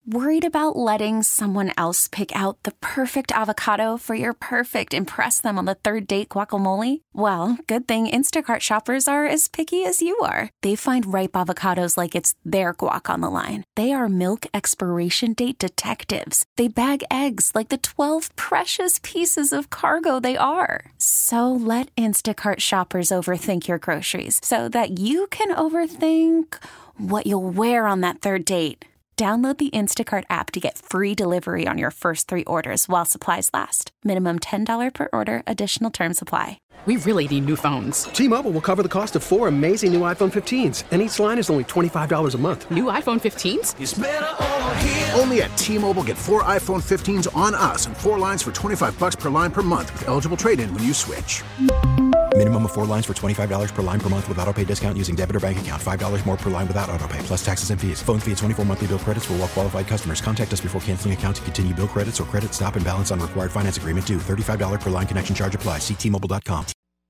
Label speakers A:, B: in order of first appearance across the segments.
A: Worried about letting someone else pick out the perfect avocado for your perfect impress them on the third date guacamole? Well, good thing Instacart shoppers are as picky as you are. They find ripe avocados like it's their guac on the line. They are milk expiration date detectives. They bag eggs like the 12 precious pieces of cargo they are. So let Instacart shoppers overthink your groceries so that you can overthink what you'll wear on that third date. Download the Instacart app to get free delivery on your first 3 orders while supplies last. Minimum $10 per order. Additional terms apply.
B: We really need new phones.
C: T-Mobile will cover the cost of 4 amazing new iPhone 15s, and each line is only $25 a month.
B: New iPhone 15s?
D: It's better over here.
E: Only at T-Mobile, get 4 iPhone 15s on us and 4 lines for $25 per line per month with eligible trade-in when you switch.
F: Minimum of 4 lines for $25 per line per month with autopay discount using debit or bank account. $5 more per line without autopay, plus taxes and fees. Phone fee at 24 monthly bill credits for well-qualified customers. Contact us before canceling account to continue bill credits or credit stop and balance on required finance agreement due. $35 per line connection charge applies. See T-Mobile.com.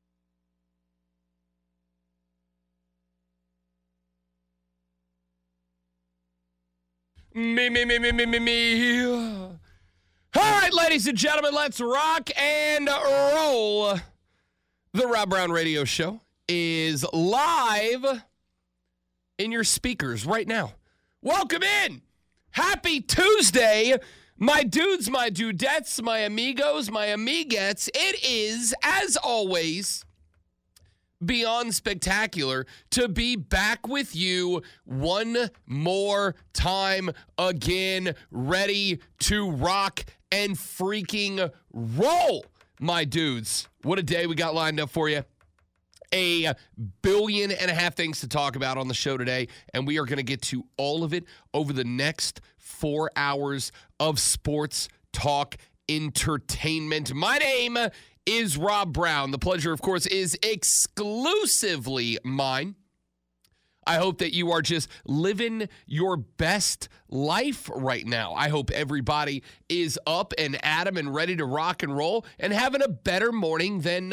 G: Me. All right, ladies and gentlemen, let's rock and roll. The Rob Brown Radio Show is live in your speakers right now. Welcome in. Happy Tuesday, my dudes, my dudettes, my amigos, my amiguettes. It is, as always, beyond spectacular to be back with you one more time again, ready to rock and freaking roll, my dudes. What a day we got lined up for you. 1.5 billion things to talk about on the show today, and we are going to get to all of it over the next 4 hours of sports talk entertainment. My name is Rob Brown. The pleasure, of course, is exclusively mine. I hope that you are just living your best life right now. I hope everybody is up and at 'em and ready to rock and roll and having a better morning than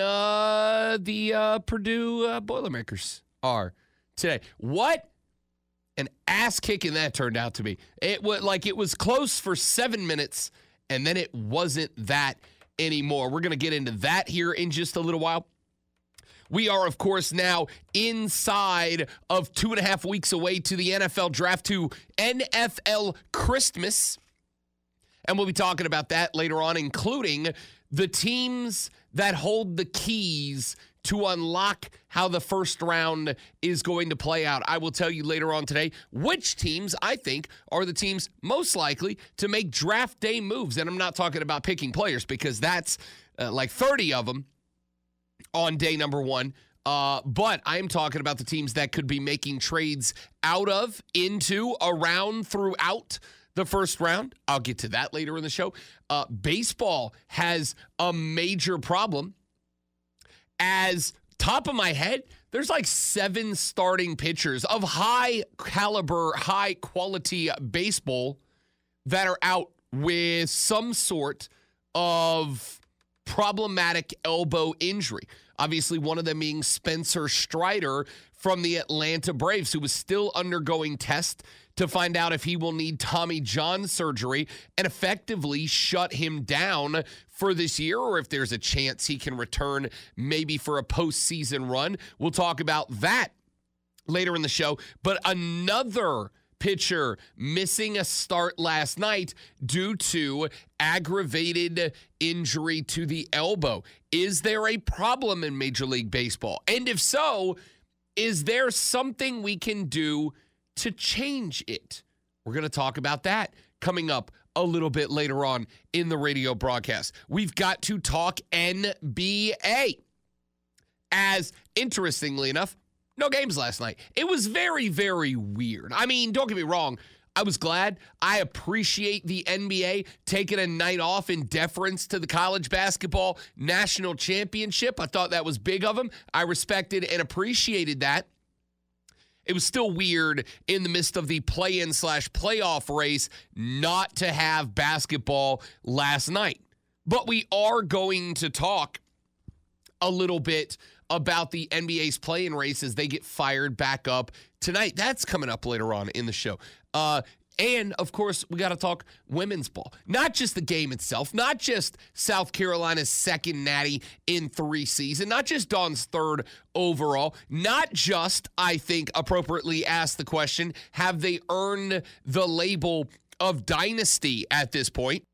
G: the Purdue Boilermakers are today. What an ass kicking that turned out to be. It was close for 7 minutes, and then it wasn't that anymore. We're going to get into that here in just a little while. We are, of course, now inside of 2.5 weeks away to the NFL draft, to NFL Christmas. And we'll be talking about that later on, including the teams that hold the keys to unlock how the first round is going to play out. I will tell you later on today which teams I think are the teams most likely to make draft day moves. And I'm not talking about picking players, because that's like 30 of them on day number 1. But I'm talking about the teams that could be making trades out of, into, around, throughout the first round. I'll get to that later in the show. Baseball has a major problem. As top of my head, there's like 7 starting pitchers of high caliber, high quality baseball that are out with some sort of problematic elbow injury. Obviously, one of them being Spencer Strider from the Atlanta Braves, who was still undergoing tests to find out if he will need Tommy John surgery and effectively shut him down for this year, or if there's a chance he can return maybe for a postseason run. We'll talk about that later in the show. But another pitcher missing a start last night due to aggravated injury to the elbow. Is there a problem in Major League Baseball? And if so, is there something we can do to change it? We're going to talk about that coming up a little bit later on in the radio broadcast. We've got to talk NBA. As interestingly enough, no games last night. It was very, very weird. I mean, don't get me wrong. I was glad. I appreciate the NBA taking a night off in deference to the college basketball national championship. I thought that was big of them. I respected and appreciated that. It was still weird in the midst of the play-in / playoff race not to have basketball last night. But we are going to talk a little bit about the NBA's play-in race as they get fired back up tonight. That's coming up later on in the show. And, of course, we got to talk women's ball. Not just the game itself, not just South Carolina's second natty in 3 seasons, not just Dawn's third overall, not just, I think, appropriately asked the question, have they earned the label of dynasty at this point?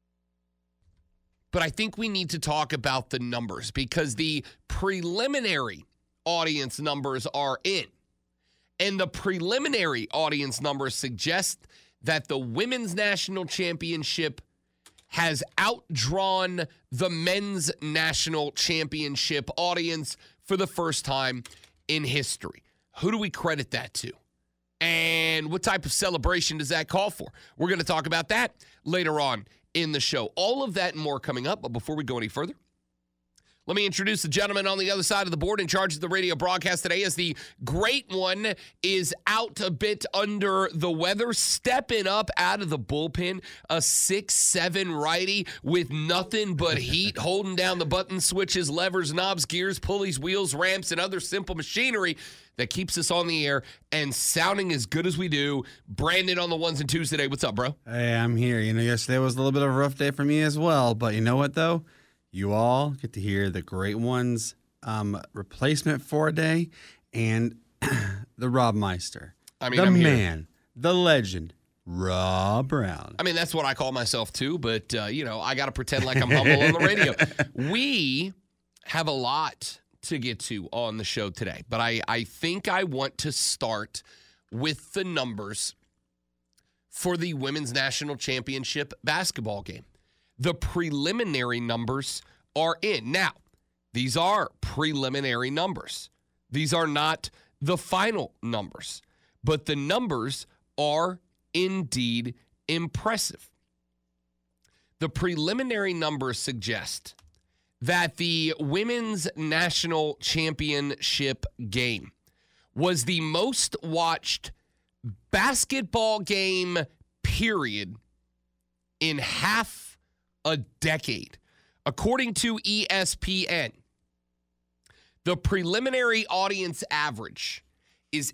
G: But I think we need to talk about the numbers because the preliminary audience numbers are in. And the preliminary audience numbers suggest that the women's national championship has outdrawn the men's national championship audience for the first time in history. Who do we credit that to? And what type of celebration does that call for? We're going to talk about that later on in the show. All of that and more coming up. But before we go any further, let me introduce the gentleman on the other side of the board in charge of the radio broadcast today as the great one is out a bit under the weather, stepping up out of the bullpen, a 6'7" righty with nothing but heat, holding down the buttons, switches, levers, knobs, gears, pulleys, wheels, ramps, and other simple machinery that keeps us on the air and sounding as good as we do. Brandon on the ones and twos today. What's up, bro?
D: Hey, I'm here. Yesterday was a little bit of a rough day for me as well, but you know what, though? You all get to hear the great ones replacement for a day and the Rob Meister.
G: I mean,
D: the man, the legend, Rob Brown.
G: I mean, that's what I call myself too, but, I got to pretend like I'm humble on the radio. We have a lot to get to on the show today, but I think I want to start with the numbers for the Women's National Championship basketball game. The preliminary numbers are in. Now, these are preliminary numbers. These are not the final numbers, but the numbers are indeed impressive. The preliminary numbers suggest that the Women's National Championship game was the most watched basketball game, period, in half a decade. According to ESPN, the preliminary audience average is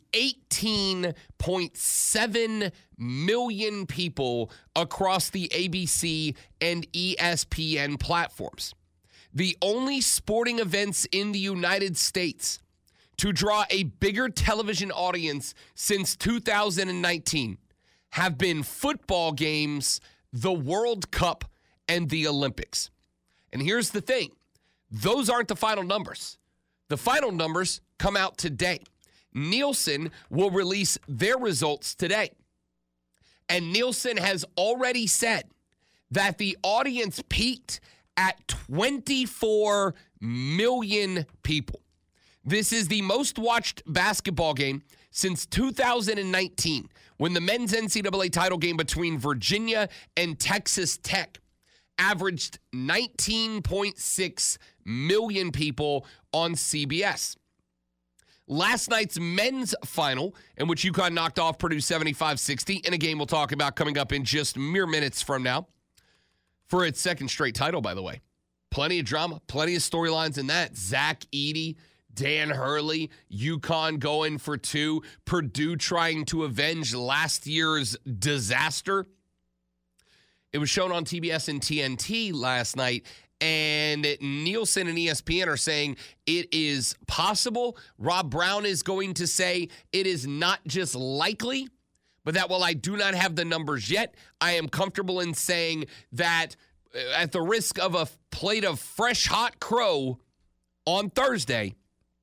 G: 18.7 million people across the ABC and ESPN platforms. The only sporting events in the United States to draw a bigger television audience since 2019 have been football games, the World Cup, and the Olympics. And here's the thing. Those aren't the final numbers. The final numbers come out today. Nielsen will release their results today. And Nielsen has already said that the audience peaked at 24 million people. This is the most watched basketball game since 2019, when the men's NCAA title game between Virginia and Texas Tech averaged 19.6 million people on CBS. Last night's men's final, in which UConn knocked off Purdue 75-60, in a game we'll talk about coming up in just mere minutes from now, for its second straight title, by the way. Plenty of drama, plenty of storylines in that. Zach Edey, Dan Hurley, UConn going for 2, Purdue trying to avenge last year's disaster. It was shown on TBS and TNT last night, and Nielsen and ESPN are saying it is possible. Rob Brown is going to say it is not just likely, but that while I do not have the numbers yet, I am comfortable in saying that at the risk of a plate of fresh, hot crow on Thursday,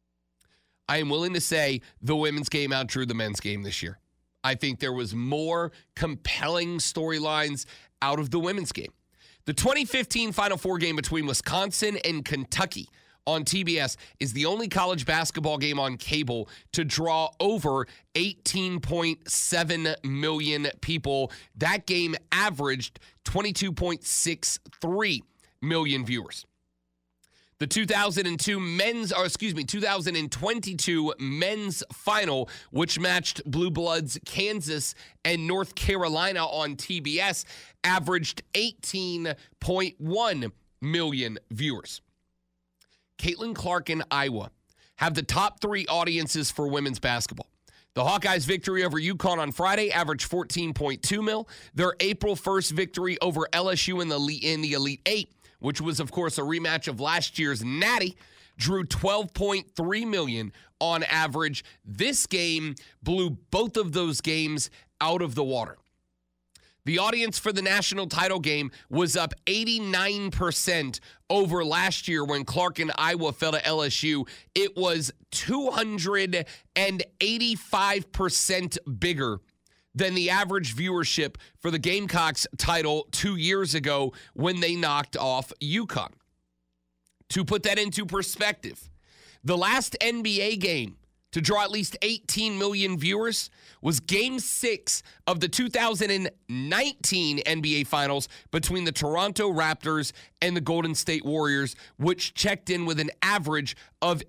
G: I am willing to say the women's game outdrew the men's game this year. I think there was more compelling storylines out of the women's game. The 2015 Final Four game between Wisconsin and Kentucky on TBS is the only college basketball game on cable to draw over 18.7 million people. That game averaged 22.63 million viewers. The 2022 men's final, which matched Blue Bloods Kansas and North Carolina on TBS, averaged 18.1 million viewers. Caitlin Clark and Iowa have the top 3 audiences for women's basketball. The Hawkeyes' victory over UConn on Friday averaged 14.2 mil. Their April 1st victory over LSU in the Elite Eight, which was, of course, a rematch of last year's Natty, drew 12.3 million on average. This game blew both of those games out of the water. The audience for the national title game was up 89% over last year when Clark and Iowa fell to LSU. It was 285% bigger than the average viewership for the Gamecocks title 2 years ago when they knocked off UConn. To put that into perspective, the last NBA game to draw at least 18 million viewers was Game 6 of the 2019 NBA Finals between the Toronto Raptors and the Golden State Warriors, which checked in with an average of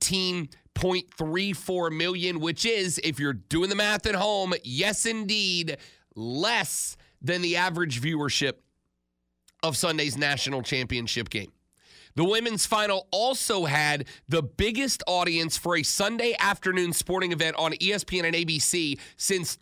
G: 18.34 million, which is, if you're doing the math at home, yes, indeed, less than the average viewership of Sunday's national championship game. The women's final also had the biggest audience for a Sunday afternoon sporting event on ESPN and ABC since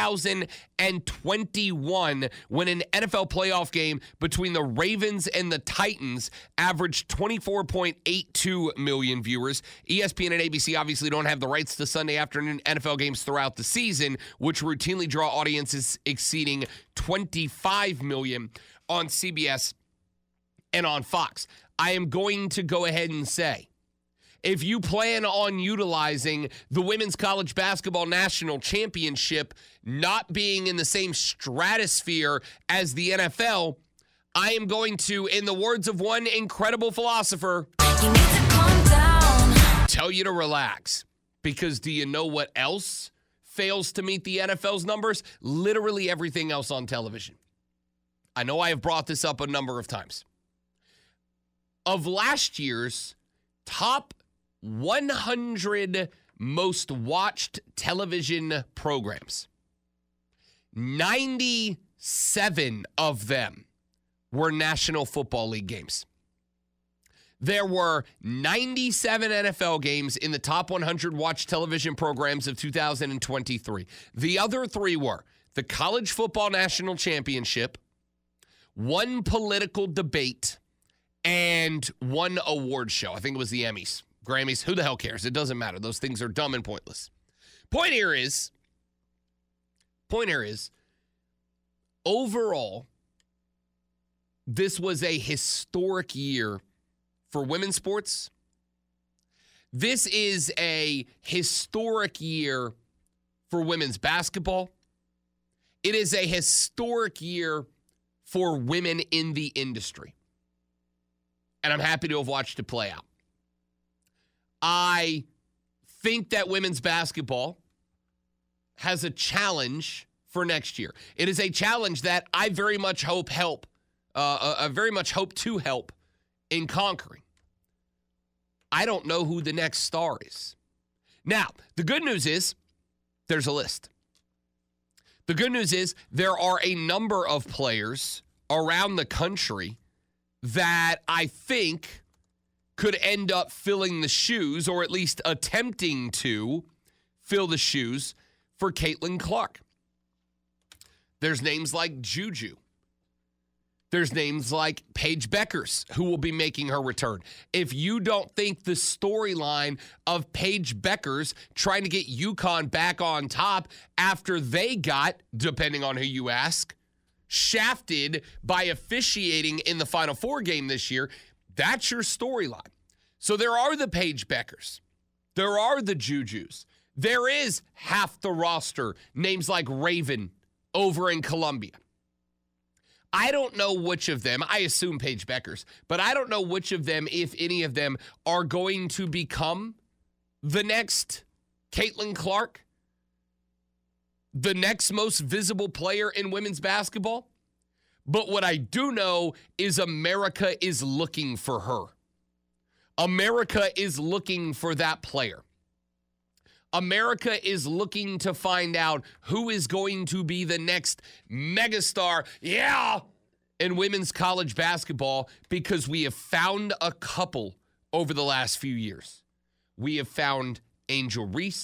G: 2021, when an NFL playoff game between the Ravens and the Titans averaged 24.82 million viewers. ESPN and ABC obviously don't have the rights to Sunday afternoon NFL games throughout the season, which routinely draw audiences exceeding 25 million on CBS and on Fox. I am going to go ahead and say, if you plan on utilizing the Women's College Basketball National Championship not being in the same stratosphere as the NFL, I am going to, in the words of one incredible philosopher, tell you to relax. Because do you know what else fails to meet the NFL's numbers? Literally everything else on television. I know I have brought this up a number of times. Of last year's top 100 most watched television programs, 97 of them were National Football League games. There were 97 NFL games in the top 100 watched television programs of 2023. The other three were the College Football National Championship, one political debate, and one award show. I think it was the Emmys, Grammys. Who the hell cares? It doesn't matter. Those things are dumb and pointless. Point here is, overall, this was a historic year for women's sports. This is a historic year for women's basketball. It is a historic year for women in the industry. And I'm happy to have watched it play out. I think that women's basketball has a challenge for next year. It is a challenge that I very much hope to help in conquering. I don't know who the next star is. Now, the good news is there's a list. The good news is there are a number of players around the country that I think could end up filling the shoes, or at least attempting to fill the shoes, for Caitlin Clark. There's names like Juju. There's names like Paige Beckers, who will be making her return. If you don't think the storyline of Paige Beckers trying to get UConn back on top after they got, depending on who you ask, shafted by officiating in the Final Four game this year, that's your storyline. So there are the Paige Beckers. There are the Jujus. There is half the roster, names like Raven over in Columbia. I don't know which of them, I assume Paige Beckers, but I don't know which of them, if any of them, are going to become the next Caitlin Clark, the next most visible player in women's basketball. But what I do know is America is looking for her. America is looking for that player. America is looking to find out who is going to be the next megastar, in women's college basketball, because we have found a couple over the last few years. We have found Angel Reese.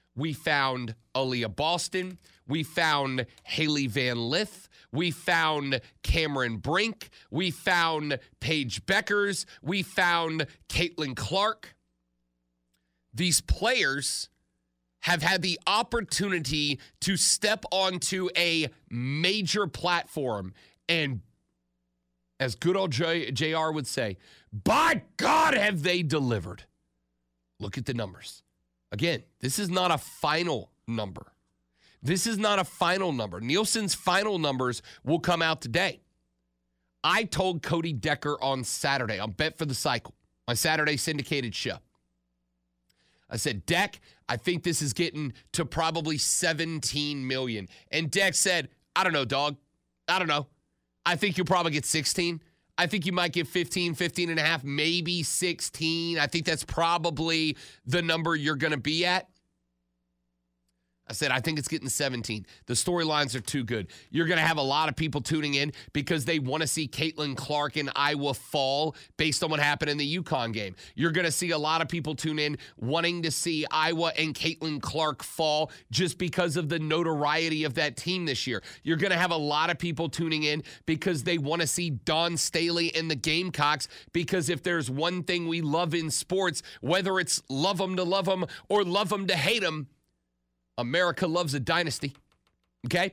G: We found Aaliyah Boston. We found Haley Van Lith. We found Cameron Brink. We found Paige Beckers. We found Caitlin Clark. These players have had the opportunity to step onto a major platform. And as good old JR would say, by God, have they delivered. Look at the numbers. Again, this is not a final number. This is not a final number. Nielsen's final numbers will come out today. I told Cody Decker on Saturday on Bet for the Cycle, my Saturday syndicated show. I said, Deck, I think this is getting to probably 17 million. And Deck said, I don't know, dog. I don't know. I think you'll probably get 16. I think you might get 15, 15 and a half, maybe 16. I think that's probably the number you're going to be at. I said, I think it's getting 17. The storylines are too good. You're going to have a lot of people tuning in because they want to see Caitlin Clark in Iowa fall based on what happened in the UConn game. You're going to see a lot of people tune in wanting to see Iowa and Caitlin Clark fall just because of the notoriety of that team this year. You're going to have a lot of people tuning in because they want to see Dawn Staley and the Gamecocks, because if there's one thing we love in sports, whether it's love them to love them or love them to hate them, America loves a dynasty, okay?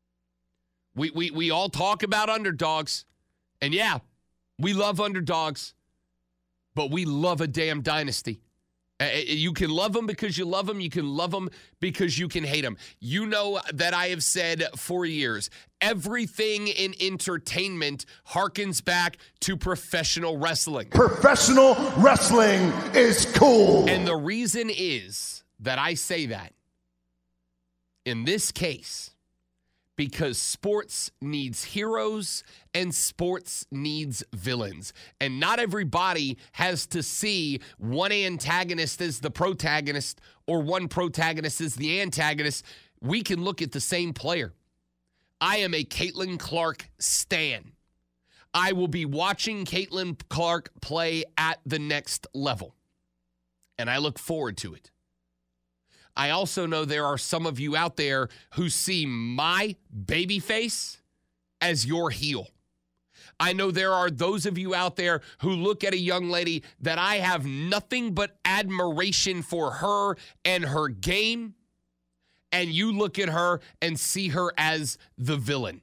G: We all talk about underdogs, and yeah, we love underdogs, but we love a damn dynasty. You can love them because you love them. You can love them because you can hate them. You know that I have said for years, everything in entertainment harkens back to professional wrestling.
H: Professional wrestling is cool.
G: And the reason is that I say that, in this case, because sports needs heroes and sports needs villains. And not everybody has to see one antagonist as the protagonist or one protagonist as the antagonist. We can look at the same player. I am a Caitlin Clark stan. I will be watching Caitlin Clark play at the next level, and I look forward to it. I also know there are some of you out there who see my baby face as your heel. I know there are those of you out there who look at a young lady that I have nothing but admiration for her and her game, and you look at her and see her as the villain.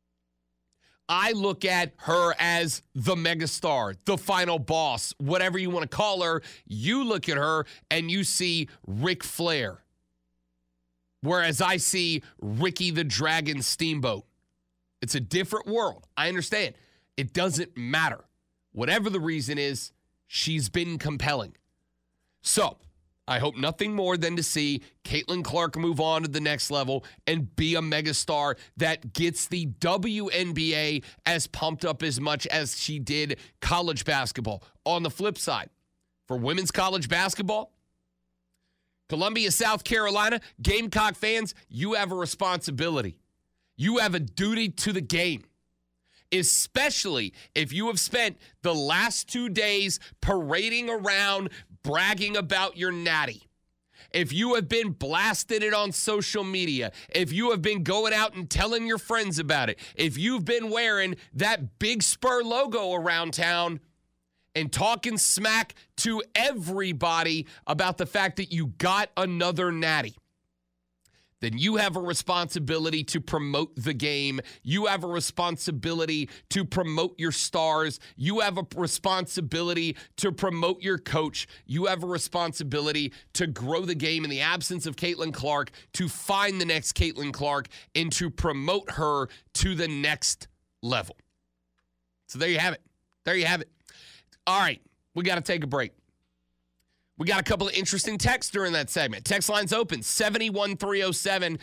G: I look at her as the megastar, the final boss, whatever you want to call her. You look at her and you see Ric Flair, whereas I see Ricky the Dragon Steamboat. It's a different world. I understand. It doesn't matter. Whatever the reason is, she's been compelling. So, I hope nothing more than to see Caitlin Clark move on to the next level and be a megastar that gets the WNBA as pumped up as much as she did college basketball. On the flip side, for women's college basketball, Columbia, South Carolina, Gamecock fans, you have a responsibility. You have a duty to the game, especially if you have spent the last 2 days parading around bragging about your natty. If you have been blasting it on social media, if you have been going out and telling your friends about it, if you've been wearing that Big Spur logo around town and talking smack to everybody about the fact that you got another natty, then you have a responsibility to promote the game. You have a responsibility to promote your stars. You have a responsibility to promote your coach. You have a responsibility to grow the game in the absence of Caitlin Clark, to find the next Caitlin Clark, and to promote her to the next level. So there you have it. There you have it. All right, we got to take a break. We got a couple of interesting texts during that segment. Text line's open, 71307,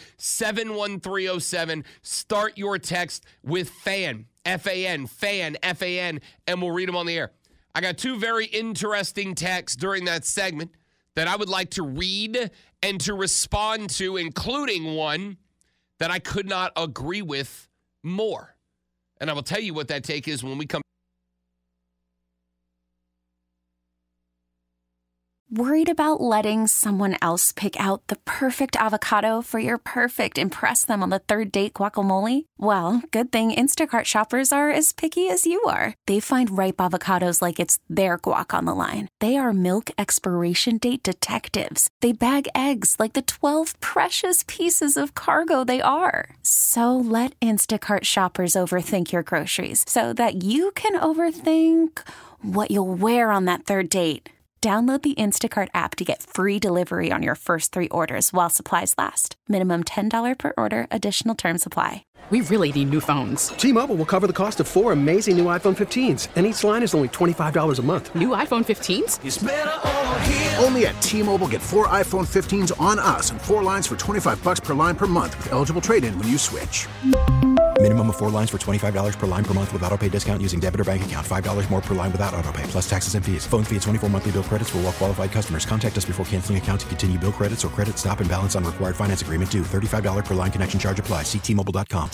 G: 71307. Start your text with FAN, F-A-N, FAN, F-A-N, and we'll read them on the air. I got two very interesting texts during that segment that I would like to read and to respond to, including one that I could not agree with more. And I will tell you what that take is when we come.
A: Worried about letting someone else pick out the perfect avocado for your perfect impress them on the third date guacamole? Well, good thing Instacart shoppers are as picky as you are. They find ripe avocados like it's their guac on the line. They are milk expiration date detectives. They bag eggs like the 12 precious pieces of cargo they are. So let Instacart shoppers overthink your groceries so that you can overthink what you'll wear on that third date. Download the Instacart app to get free delivery on your first 3 orders while supplies last. Minimum $10 per order. Additional terms apply.
B: We really need new phones.
C: T-Mobile will cover the cost of 4 amazing new iPhone 15s, and each line is only $25 a month.
B: New iPhone 15s?
H: It's better over here.
E: Only at T-Mobile, get 4 iPhone 15s on us and 4 lines for $25 per line per month with eligible trade-in when you switch.
F: Minimum of 4 lines for $25 per line per month with autopay discount using debit or bank account. $5 more per line without autopay, plus taxes and fees. Phone fee at 24 monthly bill credits for well-qualified customers. Contact us before canceling account to continue bill credits or credit stop and balance on required finance agreement due. $35 per line connection charge applies. See T-Mobile.com.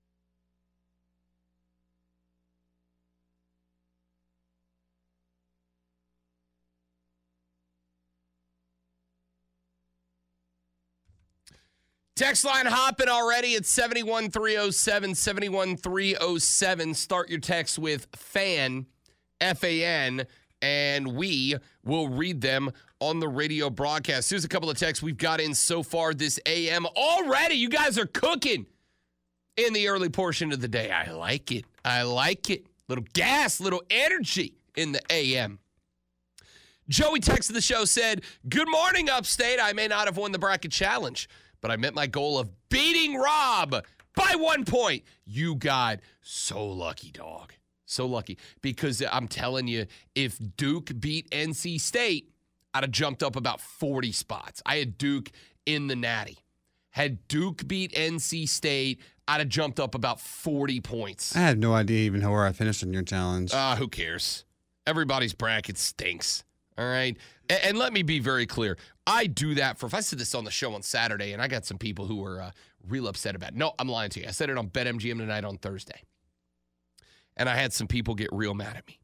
G: Text line hopping already at 71307, 71307. Start your text with FAN, F-A-N, and we will read them on the radio broadcast. Here's a couple of texts we've got in so far this AM. Already, you guys are cooking in the early portion of the day. I like it. I like it. Little gas, little energy in the AM. Joey texted the show, said, "Good morning, Upstate. I may not have won the bracket challenge, but I met my goal of beating Rob by 1 point. You got so lucky, dog. So lucky. Because I'm telling you, if Duke beat NC State, I'd have jumped up about 40 spots. I had Duke in the Natty. Had Duke beat NC State, I'd have jumped up about 40 points.
D: I had no idea even where I finished in your challenge.
G: Who cares? Everybody's bracket stinks. All right? And let me be very clear. I do that if I said this on the show on Saturday, and I got some people who were real upset about it. No, I'm lying to you. I said it on BetMGM tonight on Thursday. And I had some people get real mad at me.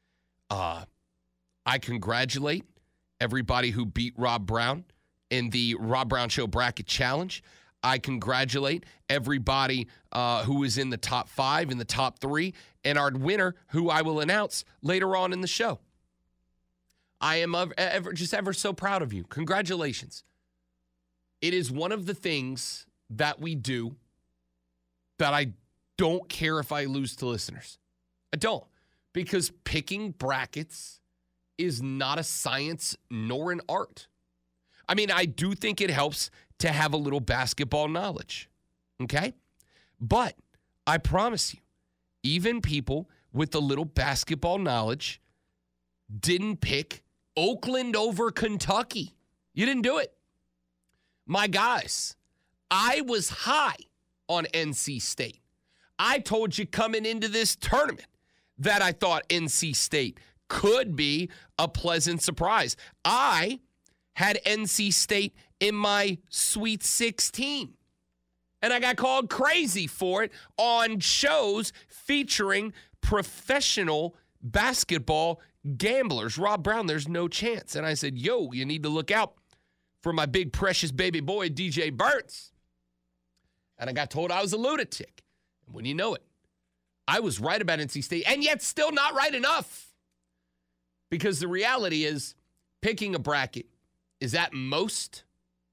G: I congratulate everybody who beat Rob Brown in the Rob Brown Show Bracket Challenge. I congratulate everybody who is in the top 5, in the top 3, and our winner, who I will announce later on in the show. I am ever so proud of you. Congratulations. It is one of the things that we do that I don't care if I lose to listeners. I don't. Because picking brackets is not a science nor an art. I mean, I do think it helps to have a little basketball knowledge. Okay? But I promise you, even people with a little basketball knowledge didn't pick Oakland over Kentucky. You didn't do it. My guys, I was high on NC State. I told you coming into this tournament that I thought NC State could be a pleasant surprise. I had NC State in my Sweet 16. And I got called crazy for it on shows featuring professional basketball gamblers. Rob Brown, there's no chance. And I said, yo, you need to look out for my big precious baby boy, DJ Burns. And I got told I was a lunatic. And when you know it, I was right about NC State, and yet still not right enough. Because the reality is, picking a bracket is at most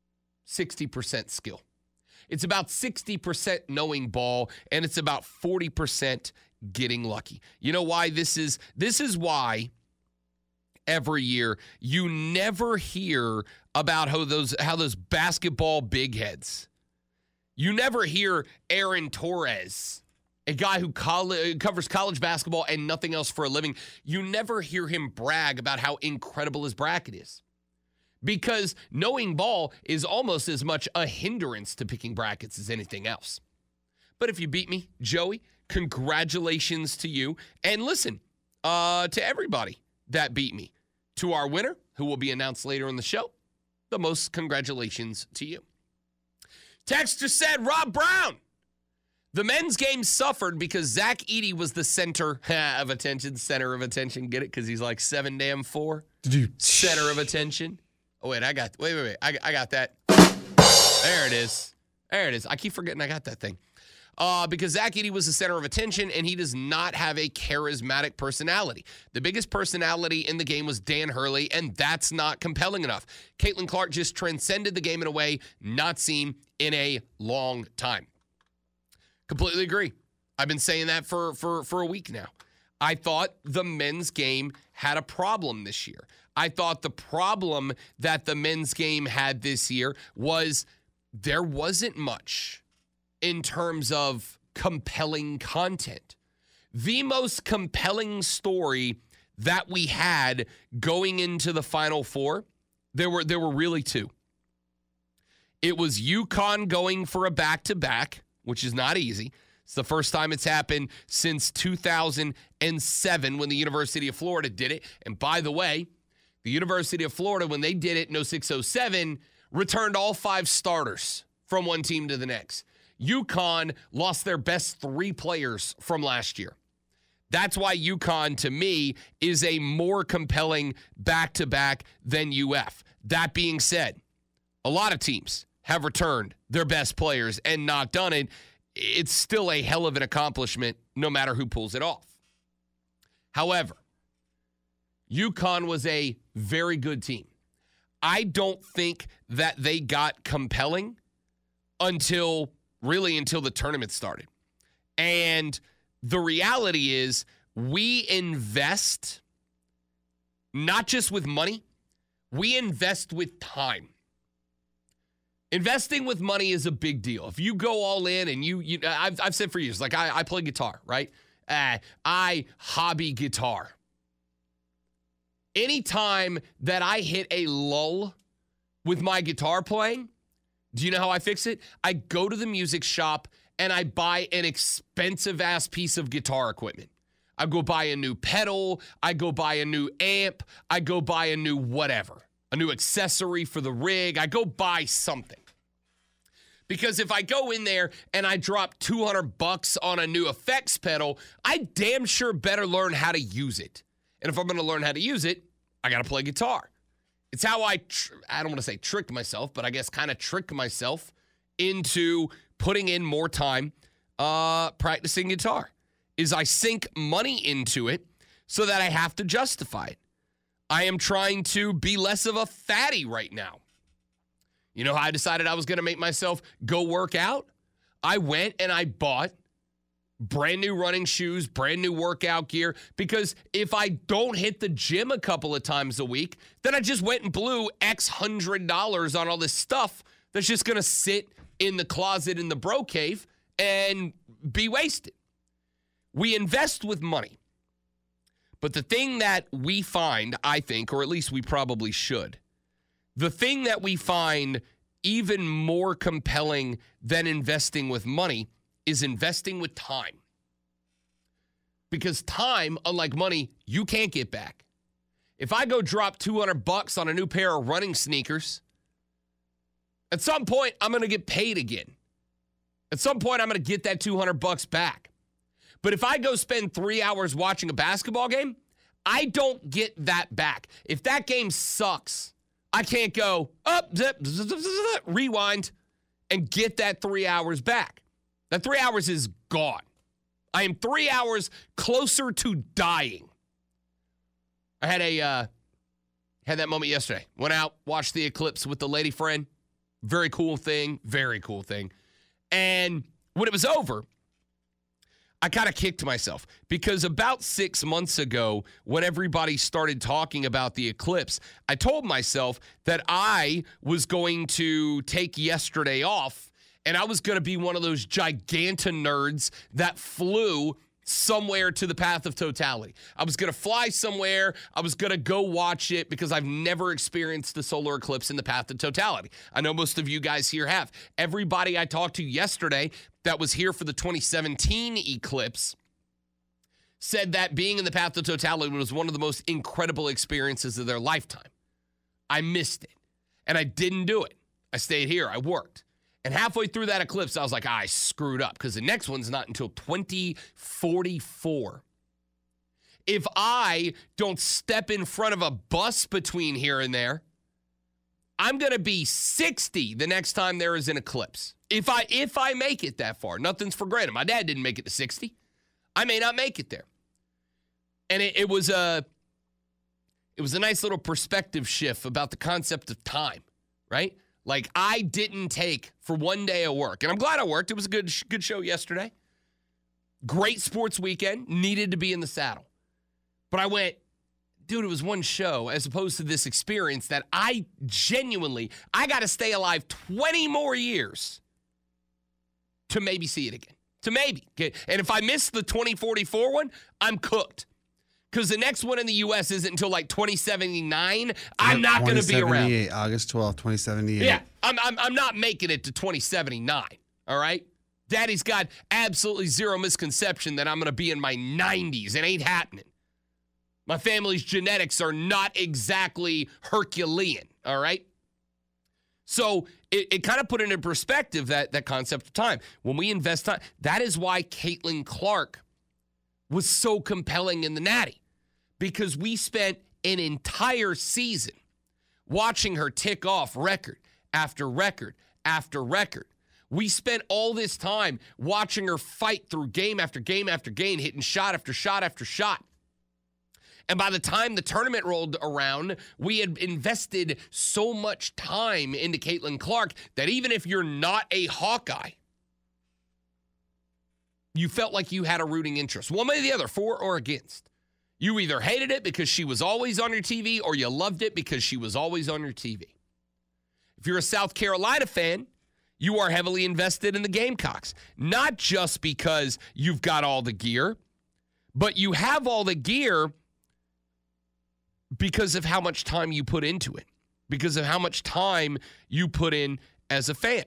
G: 60% skill. It's about 60% knowing ball, and it's about 40% getting lucky. You know why this is why every year you never hear about how those basketball big heads. You never hear Aaron Torres, a guy who covers college basketball and nothing else for a living. You never hear him brag about how incredible his bracket is. Because knowing ball is almost as much a hindrance to picking brackets as anything else. But if you beat me, Joey, congratulations to you. And listen, to everybody that beat me. To our winner, who will be announced later in the show, the most congratulations to you. Texter said, Rob Brown, The men's game suffered because Zach Edey was the center of attention. Get it? Because he's like 7'4". Center of attention. Oh, wait, I got that. There it is. I keep forgetting I got that thing. Because Zach Edey was the center of attention, and he does not have a charismatic personality. The biggest personality in the game was Dan Hurley, and that's not compelling enough. Caitlin Clark just transcended the game in a way not seen in a long time. Completely agree. I've been saying that for a week now. I thought the men's game had a problem this year. I thought the problem that the men's game had this year was there wasn't much in terms of compelling content. The most compelling story that we had going into the Final Four, there were really two. It was UConn going for a back-to-back, which is not easy. It's the first time it's happened since 2007 when the University of Florida did it. And by the way, the University of Florida, when they did it in 06-07, returned all 5 starters from one team to the next. UConn lost their best 3 players from last year. That's why UConn, to me, is a more compelling back-to-back than UF. That being said, a lot of teams have returned their best players and not done it. It's still a hell of an accomplishment no matter who pulls it off. However, UConn was a very good team. I don't think that they got compelling until the tournament started. And the reality is we invest not just with money, we invest with time. Investing with money is a big deal. If you go all in and I've said for years, like I play guitar, right? I hobby guitar. Anytime that I hit a lull with my guitar playing, do you know how I fix it? I go to the music shop and I buy an expensive-ass piece of guitar equipment. I go buy a new pedal. I go buy a new amp. I go buy a new whatever, a new accessory for the rig. I go buy something. Because if I go in there and I drop $200 on a new effects pedal, I damn sure better learn how to use it. And if I'm going to learn how to use it, I got to play guitar. It's how I don't want to say tricked myself, but I guess kind of tricked myself into putting in more time practicing guitar, is I sink money into it so that I have to justify it. I am trying to be less of a fatty right now. You know how I decided I was going to make myself go work out? I went and I bought brand new running shoes, brand new workout gear, because if I don't hit the gym a couple of times a week, then I just went and blew X $100 on all this stuff that's just going to sit in the closet in the bro cave and be wasted. We invest with money. But the thing that we find, I think, or at least we probably should, the thing that we find even more compelling than investing with money is investing with time. Because time, unlike money, you can't get back. If I go drop $200 on a new pair of running sneakers, at some point, I'm going to get paid again. At some point, I'm going to get that $200 back. But if I go spend 3 hours watching a basketball game, I don't get that back. If that game sucks, I can't go up, zip, zip, zip, zip, rewind, and get that 3 hours back. That 3 hours is gone. I am 3 hours closer to dying. I had that moment yesterday. Went out, watched the eclipse with the lady friend. Very cool thing. Very cool thing. And when it was over, I kind of kicked myself because about 6 months ago, when everybody started talking about the eclipse, I told myself that I was going to take yesterday off and I was going to be one of those gigantic nerds that flew somewhere to the Path of Totality. I was going to fly somewhere. I was going to go watch it because I've never experienced the solar eclipse in the Path of Totality. I know most of you guys here have. Everybody I talked to yesterday that was here for the 2017 eclipse said that being in the Path of Totality was one of the most incredible experiences of their lifetime. I missed it, and I didn't do it. I stayed here. I worked. And halfway through that eclipse, I was like, I screwed up because the next one's not until 2044. If I don't step in front of a bus between here and there, I'm going to be 60 the next time there is an eclipse. If I make it that far, nothing's for granted. My dad didn't make it to 60. I may not make it there. And it was a nice little perspective shift about the concept of time, right? Like, I didn't take for one day of work. And I'm glad I worked. It was a good show yesterday. Great sports weekend. Needed to be in the saddle. But I went, dude, it was one show as opposed to this experience that I got to stay alive 20 more years to maybe see it again. To maybe. Okay? And if I miss the 2044 one, I'm cooked. Because the next one in the U.S. isn't until like 2079. I'm not going to be around.
D: August 12th, 2078.
G: Yeah, I'm not making it to 2079, all right? Daddy's got absolutely zero misconception that I'm going to be in my 90s. It ain't happening. My family's genetics are not exactly Herculean, all right? So it kind of put it in perspective, that concept of time. When we invest time, that is why Caitlin Clark was so compelling in the Natty, because we spent an entire season watching her tick off record after record after record. We spent all this time watching her fight through game after game after game, hitting shot after shot after shot. And by the time the tournament rolled around, we had invested so much time into Caitlin Clark that even if you're not a Hawkeye, you felt like you had a rooting interest, one way or the other, for or against. You either hated it because she was always on your TV, or you loved it because she was always on your TV. If you're a South Carolina fan, you are heavily invested in the Gamecocks, not just because you've got all the gear, but you have all the gear because of how much time you put into it, because of how much time you put in as a fan.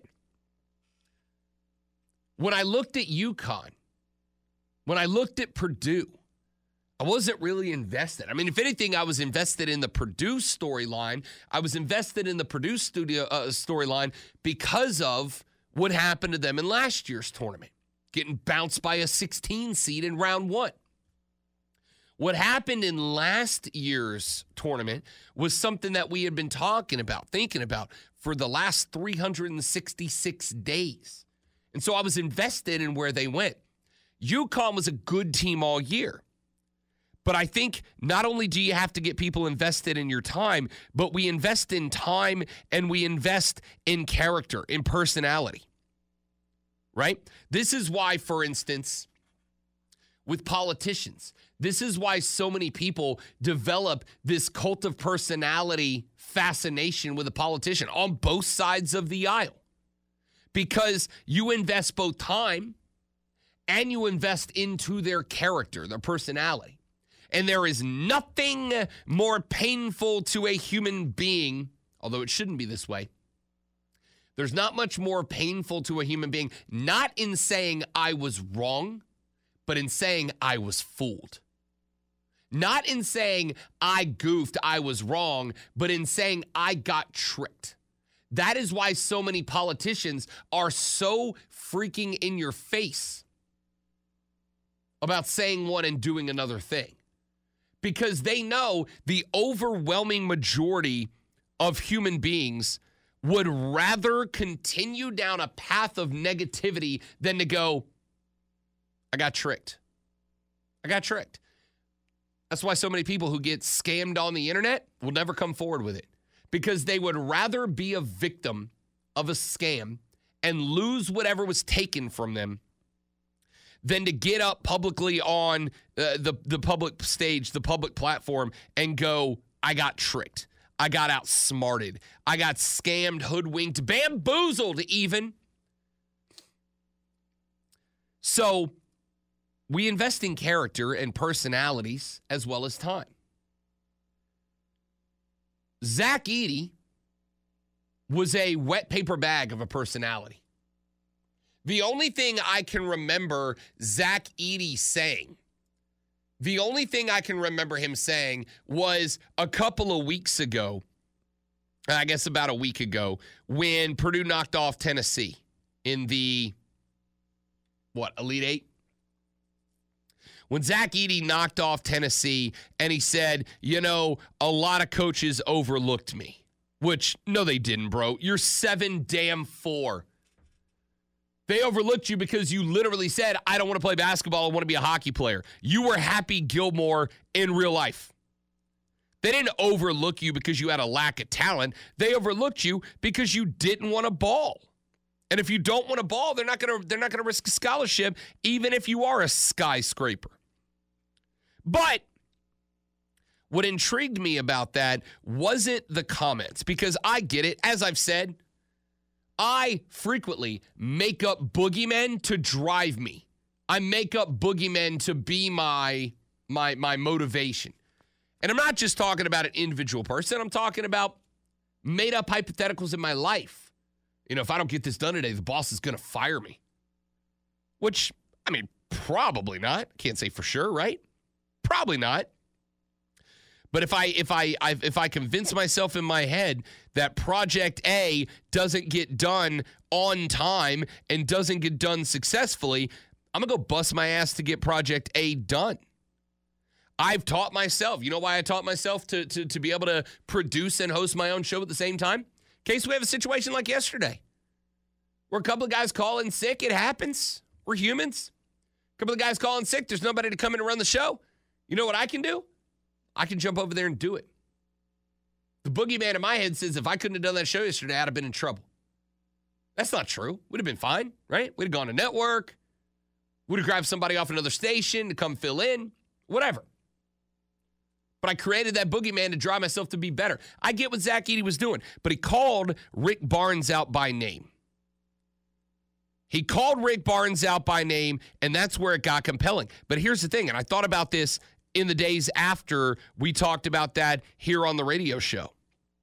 G: When I looked at UConn, when I looked at Purdue, I wasn't really invested. I mean, if anything, I was invested in the Purdue storyline. I was invested in the Purdue storyline because of what happened to them in last year's tournament, getting bounced by a 16 seed in round one. What happened in last year's tournament was something that we had been talking about, thinking about for the last 366 days. And so I was invested in where they went. UConn was a good team all year. But I think not only do you have to get people invested in your time, but we invest in time and we invest in character, in personality, right? This is why, for instance, with politicians, this is why so many people develop this cult of personality fascination with a politician on both sides of the aisle. Because you invest both time and you invest into their character, their personality. And there is nothing more painful to a human being, although it shouldn't be this way. There's not much more painful to a human being, not in saying I was wrong, but in saying I was fooled. Not in saying I goofed, I was wrong, but in saying I got tricked. That is why so many politicians are so freaking in your face about saying one and doing another thing. Because they know the overwhelming majority of human beings would rather continue down a path of negativity than to go, I got tricked. I got tricked. That's why so many people who get scammed on the internet will never come forward with it. Because they would rather be a victim of a scam and lose whatever was taken from them than to get up publicly on the public stage, the public platform, and go, I got tricked. I got outsmarted. I got scammed, hoodwinked, bamboozled even. So we invest in character and personalities as well as time. Zach Edey was a wet paper bag of a personality. The only thing I can remember Zach Edey saying, the only thing I can remember him saying was a couple of weeks ago, I guess about a week ago, when Purdue knocked off Tennessee in the, Elite Eight? When Zach Edey knocked off Tennessee and he said, a lot of coaches overlooked me. Which, no, they didn't, bro. You're 7-4. They overlooked you because you literally said, I don't want to play basketball. I want to be a hockey player. You were Happy Gilmore in real life. They didn't overlook you because you had a lack of talent. They overlooked you because you didn't want to ball. And if you don't want to ball, they're not going to risk a scholarship, even if you are a skyscraper. But what intrigued me about that wasn't the comments, because I get it. As I've said, I frequently make up boogeymen to drive me. I make up boogeymen to be my motivation. And I'm not just talking about an individual person. I'm talking about made up hypotheticals in my life. If I don't get this done today, the boss is going to fire me. Which, probably not. Can't say for sure, right? Probably not. But if I convince myself in my head that Project A doesn't get done on time and doesn't get done successfully, I'm going to go bust my ass to get Project A done. I've taught myself. You know why I taught myself to be able to produce and host my own show at the same time? In case we have a situation like yesterday where a couple of guys call in sick. It happens. We're humans. A couple of guys call in sick. There's nobody to come in and run the show. You know what I can do? I can jump over there and do it. The boogeyman in my head says if I couldn't have done that show yesterday, I'd have been in trouble. That's not true. We'd have been fine, right? We'd have gone to network. We'd have grabbed somebody off another station to come fill in. Whatever. But I created that boogeyman to drive myself to be better. I get what Zach Edey was doing, but he called Rick Barnes out by name. He called Rick Barnes out by name, and that's where it got compelling. But here's the thing, and I thought about this in the days after we talked about that here on the radio show.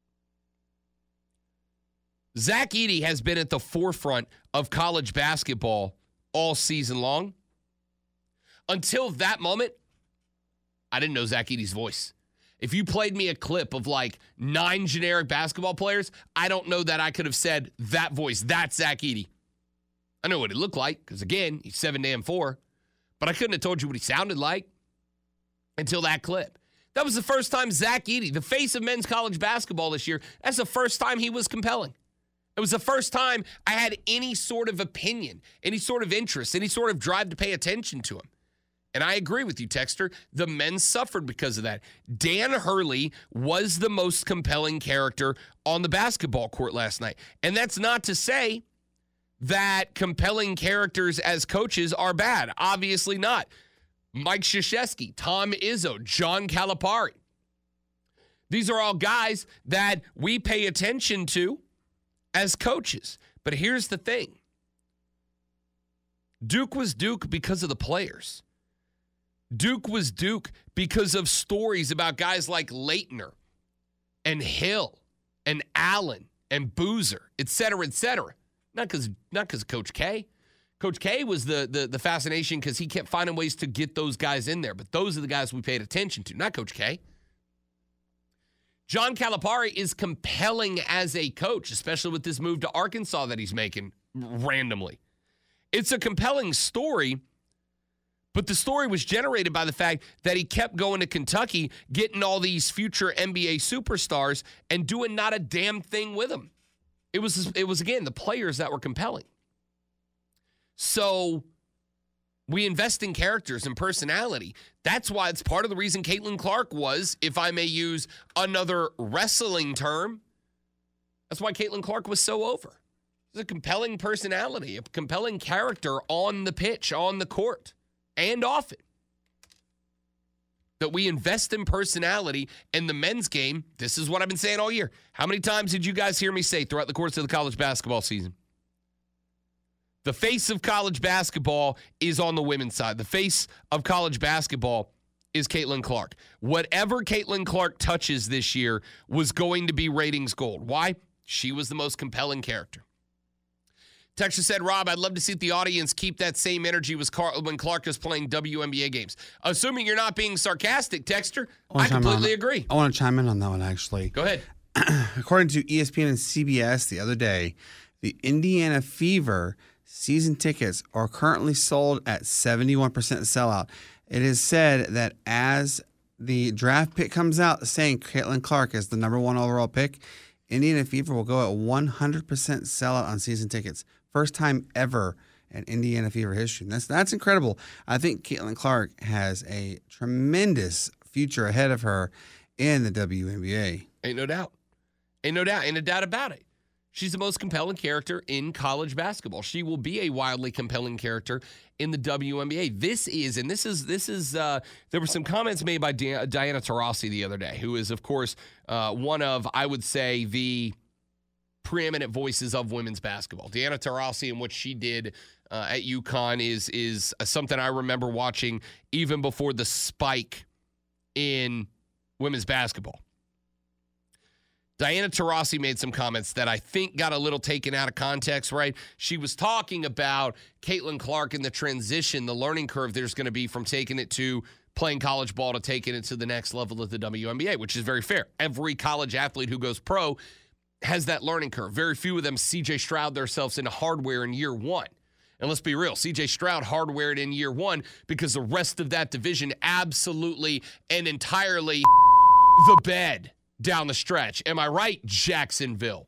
G: Zach Edey has been at the forefront of college basketball all season long. Until that moment, I didn't know Zach Edey's voice. If you played me a clip of like 9 generic basketball players, I don't know that I could have said that voice. That's Zach Edey. I know what he looked like because, again, he's 7'4", but I couldn't have told you what he sounded like until that clip. That was the first time Zach Edey, the face of men's college basketball this year, that's the first time he was compelling. It was the first time I had any sort of opinion, any sort of interest, any sort of drive to pay attention to him. And I agree with you, Texter. The men suffered because of that. Dan Hurley was the most compelling character on the basketball court last night. And that's not to say that compelling characters as coaches are bad. Obviously not. Mike Krzyzewski, Tom Izzo, John Calipari. These are all guys that we pay attention to as coaches. But here's the thing. Duke was Duke because of the players. Duke was Duke because of stories about guys like Leitner and Hill and Allen and Boozer, et cetera, et cetera. Not because of Coach K. Coach K was the fascination because he kept finding ways to get those guys in there. But those are the guys we paid attention to, not Coach K. John Calipari is compelling as a coach, especially with this move to Arkansas that he's making randomly. It's a compelling story, but the story was generated by the fact that he kept going to Kentucky, getting all these future NBA superstars, and doing not a damn thing with them. It was again, the players that were compelling. So we invest in characters and personality. That's why it's part of the reason Caitlin Clark was, if I may use another wrestling term, that's why Caitlin Clark was so over. She's a compelling personality, a compelling character on the pitch, on the court, and off it. That we invest in personality in the men's game. This is what I've been saying all year. How many times did you guys hear me say throughout the course of the college basketball season? The face of college basketball is on the women's side. The face of college basketball is Caitlin Clark. Whatever Caitlin Clark touches this year was going to be ratings gold. Why? She was the most compelling character. Texas said, Rob, I'd love to see the audience keep that same energy when Clark is playing WNBA games. Assuming you're not being sarcastic, Texter, I completely agree.
D: I want to chime in on that one, actually.
G: Go ahead.
D: According to ESPN and CBS the other day, the Indiana Fever season tickets are currently sold at 71% sellout. It is said that as the draft pick comes out saying Caitlin Clark is the number 1 overall pick, Indiana Fever will go at 100% sellout on season tickets. First time ever in Indiana Fever history. That's incredible. I think Caitlin Clark has a tremendous future ahead of her in the WNBA.
G: Ain't no doubt. Ain't a doubt about it. She's the most compelling character in college basketball. She will be a wildly compelling character in the WNBA. There were some comments made by Diana Taurasi the other day, who is, of course, one of, I would say, the preeminent voices of women's basketball. Diana Taurasi and what she did at UConn is something I remember watching even before the spike in women's basketball. Diana Taurasi made some comments that I think got a little taken out of context, right? She was talking about Caitlin Clark and the transition, the learning curve there's going to be from taking it to playing college ball to taking it to the next level of the WNBA, which is very fair. Every college athlete who goes pro has that learning curve. Very few of them CJ Stroud themselves into hardware in year one. And let's be real, CJ Stroud hardwared in year one because the rest of that division absolutely and entirely the bed down the stretch. Am I right, Jacksonville?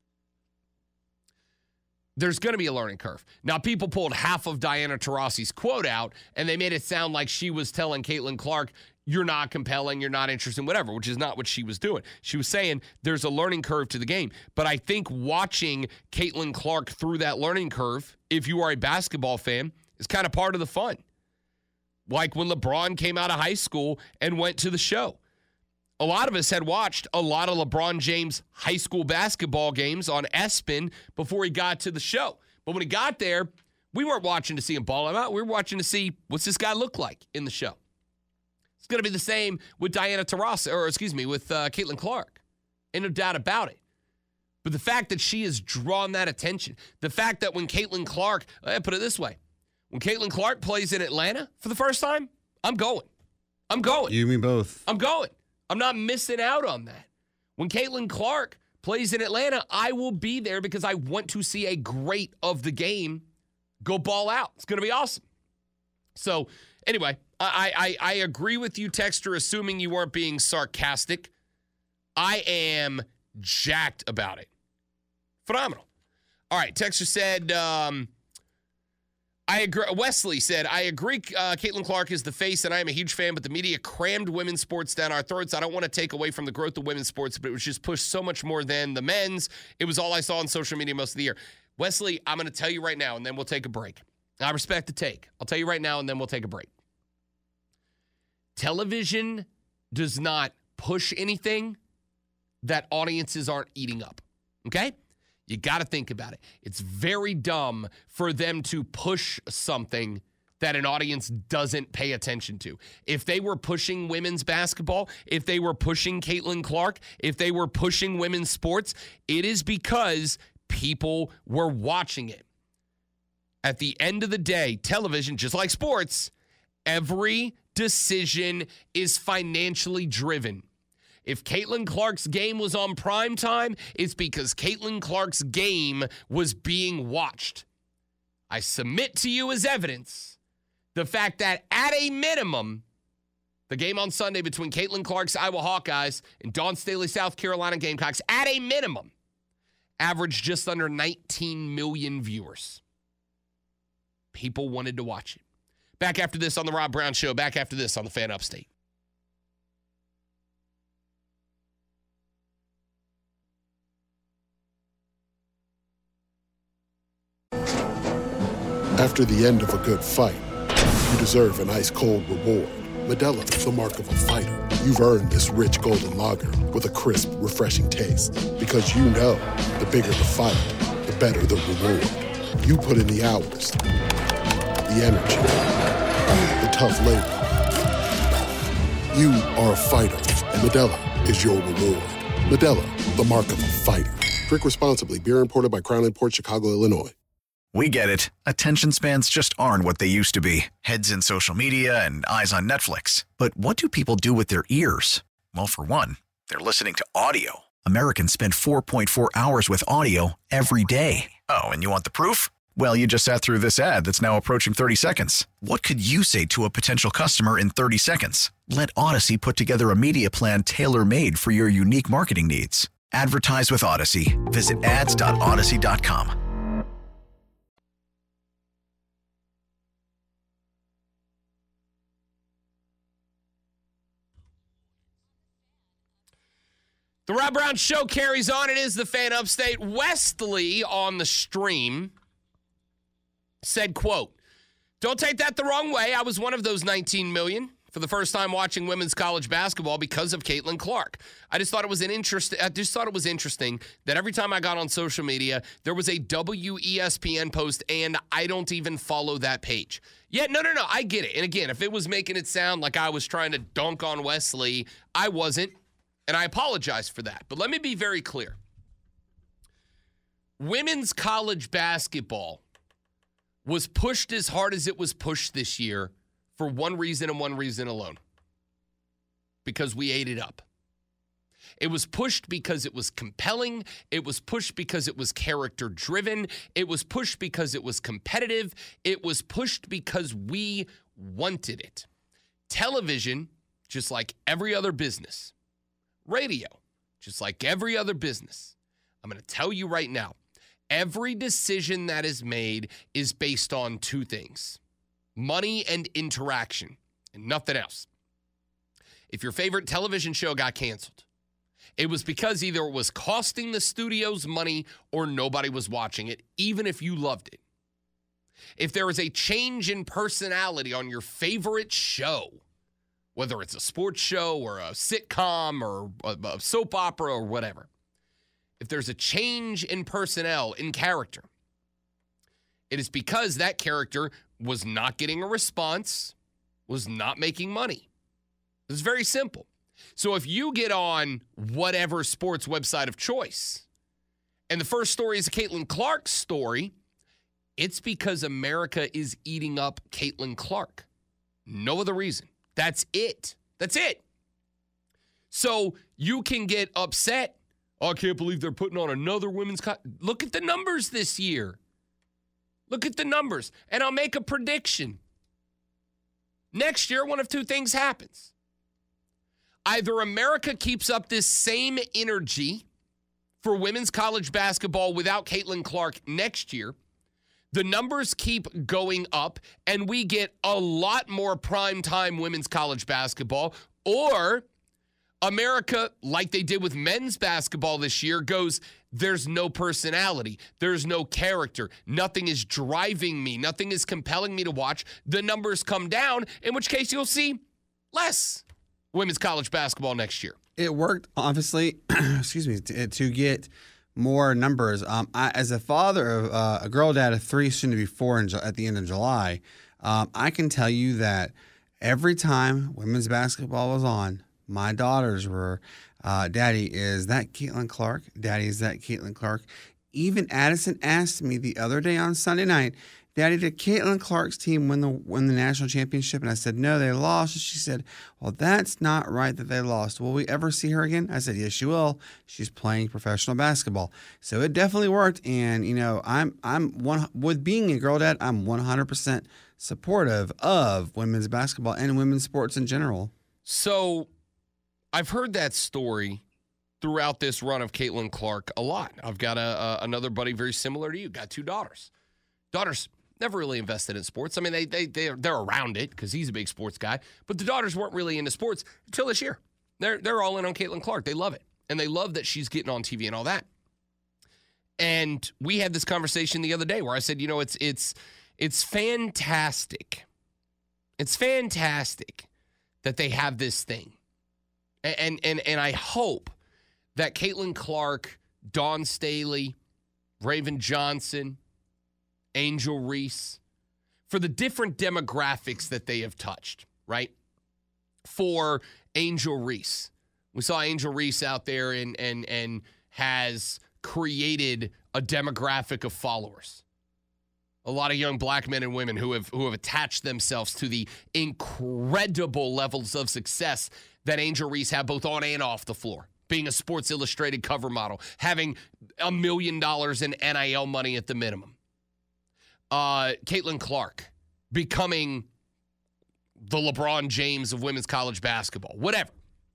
G: There's going to be a learning curve. Now, people pulled half of Diana Taurasi's quote out, and they made it sound like she was telling Caitlin Clark, you're not compelling, you're not interesting, whatever, which is not what she was doing. She was saying there's a learning curve to the game. But I think watching Caitlin Clark through that learning curve, if you are a basketball fan, is kind of part of the fun. Like when LeBron came out of high school and went to the show. A lot of us had watched a lot of LeBron James high school basketball games on ESPN before he got to the show. But when he got there, we weren't watching to see him ball him out. We were watching to see what's this guy look like in the show. It's going to be the same with Diana Taurasi, with Caitlin Clark. Ain't no doubt about it. But the fact that she has drawn that attention, the fact that when Caitlin Clark, I put it this way, when Caitlin Clark plays in Atlanta for the first time, I'm going.
D: You mean both.
G: I'm going. I'm not missing out on that. When Caitlin Clark plays in Atlanta, I will be there because I want to see a great of the game go ball out. It's going to be awesome. So, anyway, I agree with you, Texter, assuming you weren't being sarcastic. I am jacked about it. Phenomenal. All right, Texter said, I agree. Wesley said, I agree Caitlin Clark is the face, and I am a huge fan, but the media crammed women's sports down our throats. I don't want to take away from the growth of women's sports, but it was just pushed so much more than the men's. It was all I saw on social media most of the year. Wesley, I'm going to tell you right now, and then we'll take a break. I respect the take. I'll tell you right now, and then we'll take a break. Television does not push anything that audiences aren't eating up, okay? You got to think about it. It's very dumb for them to push something that an audience doesn't pay attention to. If they were pushing women's basketball, if they were pushing Caitlin Clark, if they were pushing women's sports, it is because people were watching it. At the end of the day, television, just like sports, every decision is financially driven. If Caitlin Clark's game was on prime time, it's because Caitlin Clark's game was being watched. I submit to you as evidence the fact that at a minimum, the game on Sunday between Caitlin Clark's Iowa Hawkeyes and Dawn Staley South Carolina Gamecocks, at a minimum, averaged just under 19 million viewers. People wanted to watch it. Back after this on the Rob Brown Show. Back after this on the Fan Upstate.
I: After the end of a good fight, you deserve an ice-cold reward. Modelo is the mark of a fighter. You've earned this rich golden lager with a crisp, refreshing taste. Because you know, the bigger the fight, the better the reward. You put in the hours, the energy, the tough labor. You are a fighter, and Modelo is your reward. Modelo, the mark of a fighter. Drink responsibly. Beer imported by Crown Imports, Chicago, Illinois.
J: We get it. Attention spans just aren't what they used to be. Heads in social media and eyes on Netflix. But what do people do with their ears? Well, for one, they're listening to audio. Americans spend 4.4 hours with audio every day. Oh, and you want the proof? Well, you just sat through this ad that's now approaching 30 seconds. What could you say to a potential customer in 30 seconds? Let Odyssey put together a media plan tailor-made for your unique marketing needs. Advertise with Odyssey. Visit ads.odyssey.com.
G: The Rob Brown Show carries on. It is the Fan Upstate. Wesley on the stream said, quote, "Don't take that the wrong way. I was one of those 19 million for the first time watching women's college basketball because of Caitlin Clark. I just thought it was interesting that every time I got on social media, there was a WESPN post, and I don't even follow that page." Yeah, no, I get it. And again, if it was making it sound like I was trying to dunk on Wesley, I wasn't. And I apologize for that. But let me be very clear. Women's college basketball was pushed as hard as it was pushed this year for one reason and one reason alone. Because we ate it up. It was pushed because it was compelling. It was pushed because it was character-driven. It was pushed because it was competitive. It was pushed because we wanted it. Television, just like every other business. Radio, just like every other business. I'm going to tell you right now, every decision that is made is based on two things: money and interaction, and nothing else. If your favorite television show got canceled, it was because either it was costing the studios money or nobody was watching it, even if you loved it. If there is a change in personality on your favorite show, whether it's a sports show or a sitcom or a soap opera or whatever, if there's a change in personnel, in character, it is because that character was not getting a response, was not making money. It's very simple. So if you get on whatever sports website of choice, and the first story is a Caitlin Clark story, it's because America is eating up Caitlin Clark. No other reason. That's it. That's it. So you can get upset. Oh, I can't believe they're putting on another women's Look at the numbers this year. Look at the numbers. And I'll make a prediction. Next year, one of two things happens. Either America keeps up this same energy for women's college basketball without Caitlin Clark next year, the numbers keep going up, and we get a lot more primetime women's college basketball, or America, like they did with men's basketball this year, goes, there's no personality, there's no character, nothing is driving me, nothing is compelling me to watch. The numbers come down, in which case you'll see less women's college basketball next year.
D: It worked, obviously, to get more numbers. As a father of a girl dad of 3, soon to be 4 at the end of July, I can tell you that every time women's basketball was on, my daughters were, Daddy, is that Caitlin Clark? Daddy, is that Caitlin Clark? Even Addison asked me the other day on Sunday night, Daddy, did Caitlin Clark's team win the national championship? And I said, no, they lost. And she said, well, that's not right that they lost. Will we ever see her again? I said, yes, you will. She's playing professional basketball. So it definitely worked. And, with being a girl dad, I'm 100% supportive of women's basketball and women's sports in general.
G: So I've heard that story throughout this run of Caitlin Clark a lot. I've got another buddy very similar to you, got 2 daughters. Daughters never really invested in sports. I mean, they're around it because he's a big sports guy, but the daughters weren't really into sports until this year. They're all in on Caitlin Clark. They love it, and they love that she's getting on TV and all that. And we had this conversation the other day where I said, it's fantastic. It's fantastic that they have this thing, and I hope that Caitlin Clark, Dawn Staley, Raven Johnson, Angel Reese, for the different demographics that they have touched, right? For Angel Reese, we saw Angel Reese out there and has created a demographic of followers. A lot of young black men and women who have attached themselves to the incredible levels of success that Angel Reese had both on and off the floor. Being a Sports Illustrated cover model, having $1 million in NIL money at the minimum. Caitlin Clark becoming the LeBron James of women's college basketball, whatever.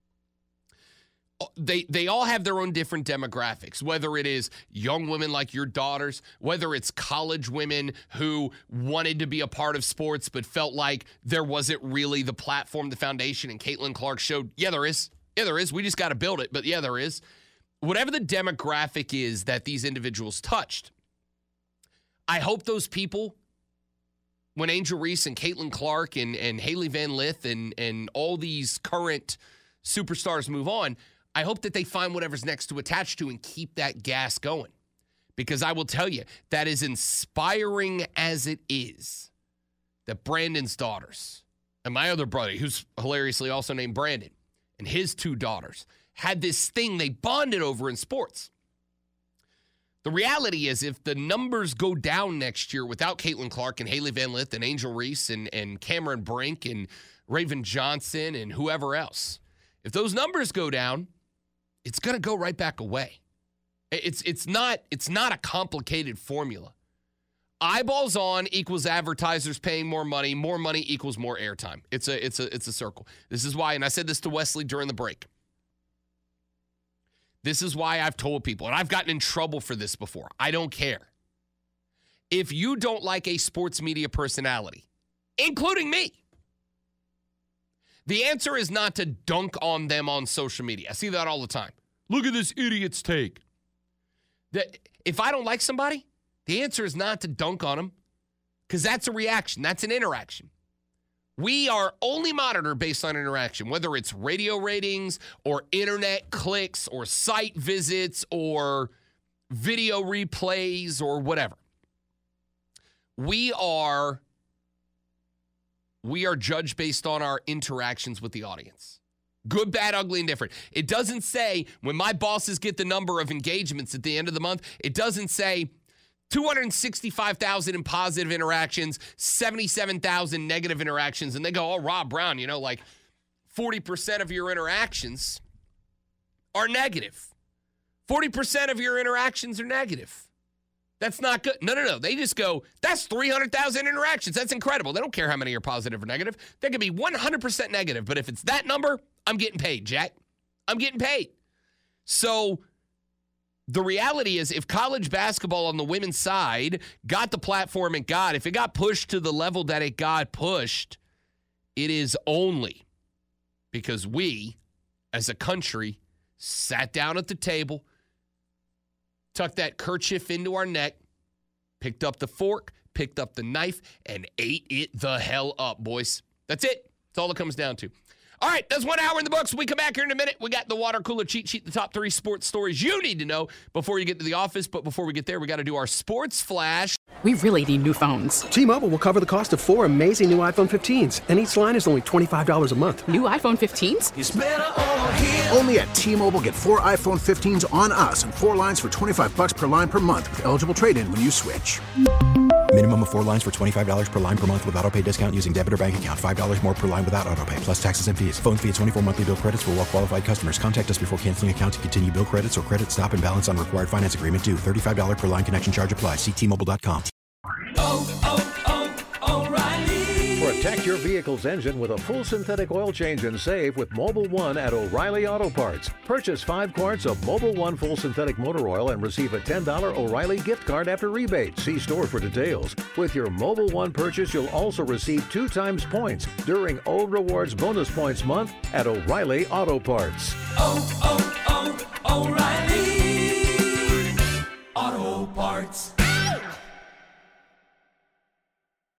G: They all have their own different demographics, whether it is young women like your daughters, whether it's college women who wanted to be a part of sports but felt like there wasn't really the platform, the foundation, and Caitlin Clark showed, yeah, there is. Yeah, there is. We just got to build it, but yeah, there is. Whatever the demographic is that these individuals touched, I hope those people, when Angel Reese and Caitlin Clark and Hailey Van Lith and all these current superstars move on, I hope that they find whatever's next to attach to and keep that gas going. Because I will tell you, that is inspiring as it is, that Brandon's daughters and my other brother, who's hilariously also named Brandon, and his 2 daughters had this thing they bonded over in sports. The reality is, if the numbers go down next year without Caitlin Clark and Hailey Van Lith and Angel Reese and Cameron Brink and Raven Johnson and whoever else, if those numbers go down, it's going to go right back away. It's not a complicated formula. Eyeballs on equals advertisers paying more money equals more airtime. It's a circle. This is why, and I said this to Wesley during the break. This is why I've told people, and I've gotten in trouble for this before. I don't care. If you don't like a sports media personality, including me, the answer is not to dunk on them on social media. I see that all the time. Look at this idiot's take. If I don't like somebody, the answer is not to dunk on them, because that's a reaction. That's an interaction. We are only monitored based on interaction, whether it's radio ratings or internet clicks or site visits or video replays or whatever. We are judged based on our interactions with the audience. Good, bad, ugly, and different. It doesn't say when my bosses get the number of engagements at the end of the month, it doesn't say 265,000 in positive interactions, 77,000 negative interactions, and they go, oh, Rob Brown, 40% of your interactions are negative. 40% of your interactions are negative. That's not good. No. They just go, that's 300,000 interactions. That's incredible. They don't care how many are positive or negative. They could be 100% negative, but if it's that number, I'm getting paid, Jack. I'm getting paid. So the reality is, if college basketball on the women's side got the platform it got, if it got pushed to the level that it got pushed, it is only because we, as a country, sat down at the table, tucked that kerchief into our neck, picked up the fork, picked up the knife, and ate it the hell up, boys. That's it. That's all it comes down to. All right, that's 1 hour in the books. When we come back here in a minute, we got the water cooler cheat sheet, the top 3 sports stories you need to know before you get to the office. But before we get there, we got to do our sports flash.
B: We really need new phones.
C: T-Mobile will cover the cost of 4 amazing new iPhone 15s, and each line is only $25 a month.
B: New iPhone 15s?
E: It's better over here. Only at T-Mobile, get 4 iPhone 15s on us and 4 lines for $25 per line per month with eligible trade-in when you switch.
F: Minimum of 4 lines for $25 per line per month with autopay discount using debit or bank account. $5 more per line without autopay, plus taxes and fees. Phone fee at 24 monthly bill credits for well-qualified customers. Contact us before canceling account to continue bill credits or credit stop and balance on required finance agreement due. $35 per line connection charge applies. See T-Mobile.com.
K: O'Reilly. Protect your vehicle's engine with a full synthetic oil change and save with Mobil 1 at O'Reilly Auto Parts. Purchase 5 quarts of Mobil 1 full synthetic motor oil and receive a $10 O'Reilly gift card after rebate. See store for details. With your Mobil 1 purchase, you'll also receive 2 times points during O Rewards Bonus Points Month at O'Reilly Auto Parts.
L: O'Reilly Auto Parts.